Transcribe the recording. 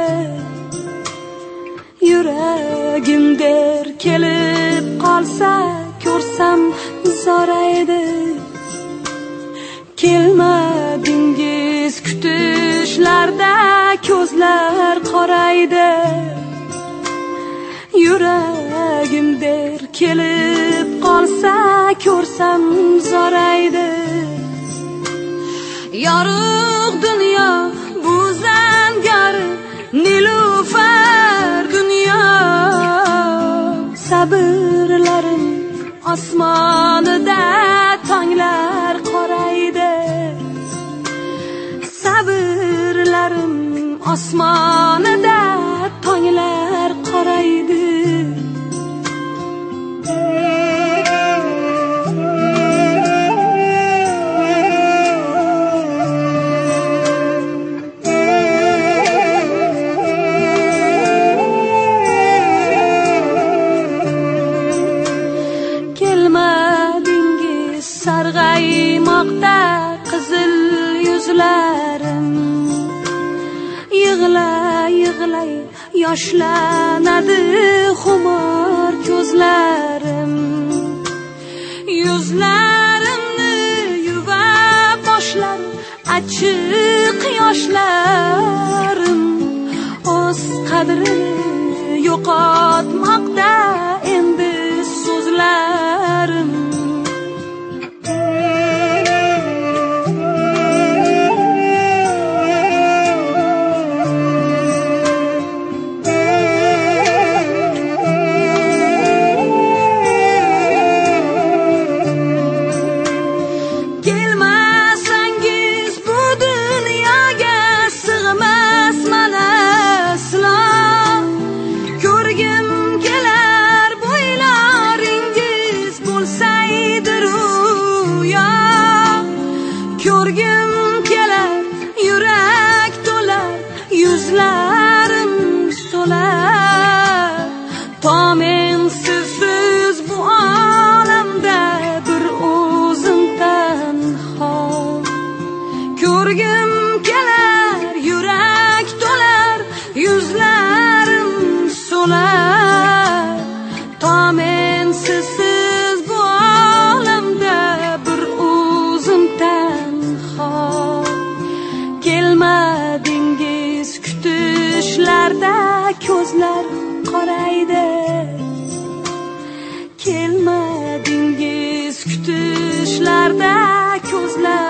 Yuragim der kelib qolsa ko'rsam zoraydi. Kelmadingiz kutishlarda ko'zlar qoraydi. Yuragim der kelib qolsa ko'rsam zoraydi. Yorug' dunyo bu zangori nilufar dunyo. Sabrlarim osmonida tonglar qoraydi. Sabrlarim osmonida tonglar qoraydi. Sarg'aymoqda qizil yuzlarim. Yig'lay yig'lay yoshlanadi xumor ko'zlarim. Yuzlarimni yuvib boshlar achchiq yoshlarim. O'z qadrini yo'qotmoqda endi so'zlarim. Ko'rgim kelar, yurak to'lar, yuzlarim so'lar. To men sizsiz bu olamda bir o'zim tanho. Ko'rgim kelar, yurak to'lar, yuzlarim so'lar. To men sizsiz bu olamda bir o'zim tanho. Kelmadingiz kutishlarda ko'zlar qoraydi. Kelmadingiz kutishlarda ko'zlar